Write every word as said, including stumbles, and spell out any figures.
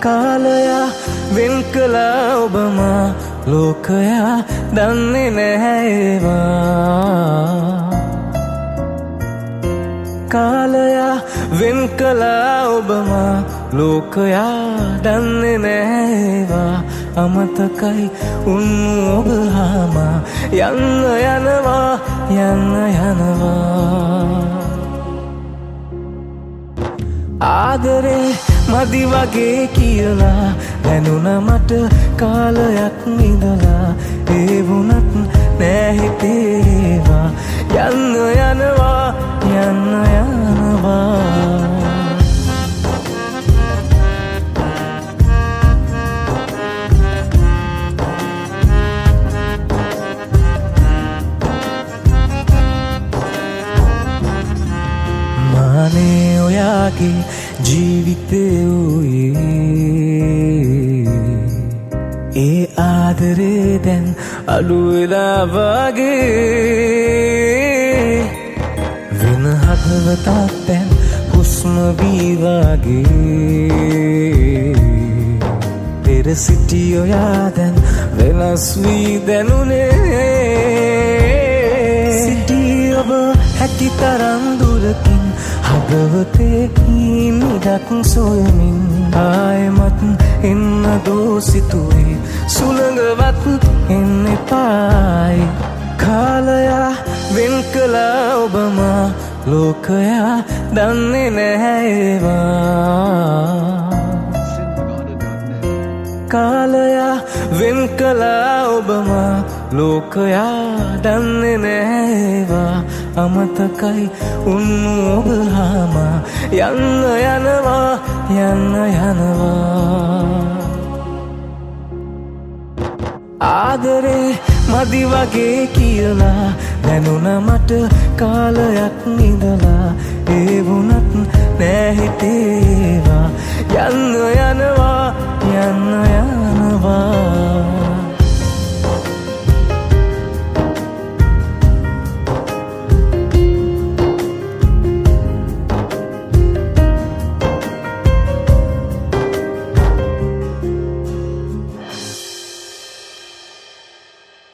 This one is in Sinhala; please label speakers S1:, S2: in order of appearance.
S1: කාලය වෙන් කළා ඔබ මා ලෝකයා දන්නේ නැහැ ඒවා කාලය වෙන් කළා ඔබ මා ලෝකයා දන්නේ නැහැ ඒවා අමතකයි උන්නු ඔබ හාමා යන්න යනවා යන්න යනවා ආදරේ මදි වගේ කියලා දැනුණ මට කාලයක් ඉඳලා ඒ වුණත් නෑ හිතේවා යන්න යනවා යන්න යනවා මානේ ඔයාගේ ජීවිතේ වූයේ ඒ ආදරේ දැන් අඩු වෙලා වගේ වෙන හදවතක් දැන් හුස්ම වී වගේ පෙර සිටි ඔයා දැන් වෙනස් වී දැනුනේ සිටි ඔබ හැකි තරම් දුරකින් හදවතේ නිදක් සොයමින් ආයෙමත් එන්න දෝසිතුවේ සුළඟවත් එන්න එපායි කාලය වෙන් කළා ඔබ මා ලෝකයා දන්නේ නැහැ ඒවා කාලය වෙන් කළා ඔබ මා ලෝකයා දන්නේ නැහැ ඒවා අමතකයි උන්නු ඔබ හාමා යන්න යනවා යන්න යනවා ආදරේ මදි වගේ කියලා දැනුණ මට කාලයක් ඉඳලා